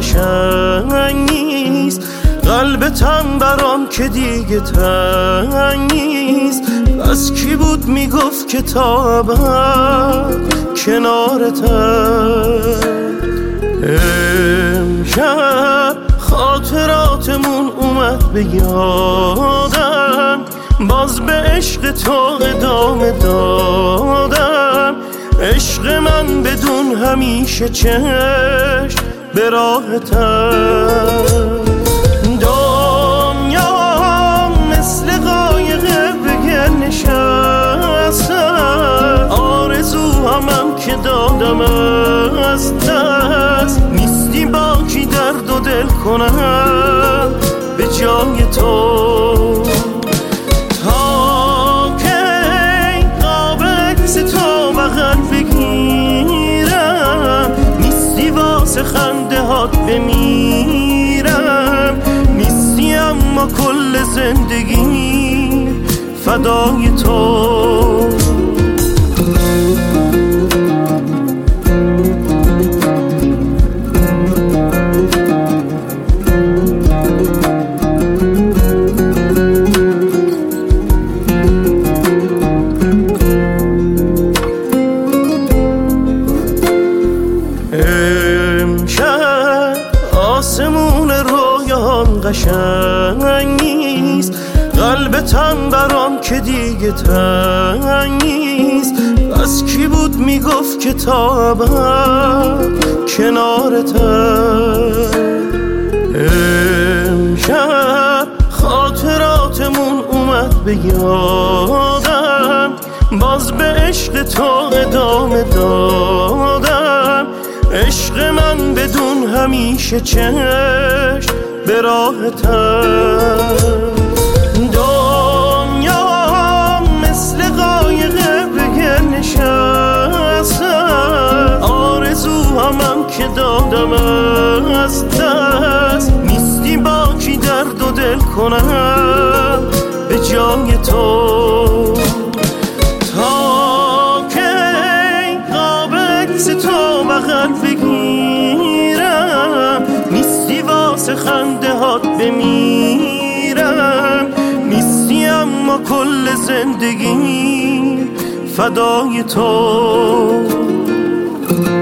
قشنگ نیست، قلبتم برام که دیگه تنگ نیست. پس کی بود میگفت که تا ابد کنارتم؟ امشب خاطراتمون اومد به یادم، باز به عشق تو ادامه دادم. عشق من بدون همیشه چشم به راحتم. دنیا مثل قایقه به گل نشستم، آرزو همم که دادم از دست. نیستی باکی درد و دل کنم به جای تو. تا که قاب عکس تو بغل بگیرم، نیستی واسه خنده هات بمیرم. نیستی اما کل زندگی فدای تو. امشب آسمون رویان قشنگ نیست، قلبتم برام که دیگه تنگ نیست. پس کی بود میگفت که تا ابد کنارتم؟ امشب خاطراتمون اومد به یادم، باز به عشق تو ادامه دادم. عشق من بدون همیشه چشم به راحتم. دنیا مثل قایقه به گل نشستم، آرزو همم که دادم از دست. نیستی باکی درد و دل کنم به جای تو. تا که قاب عکس تو بغل بگیرم، نیستی واسه خنده هات بمیرم. نیستی اما کل زندگی فدای تو.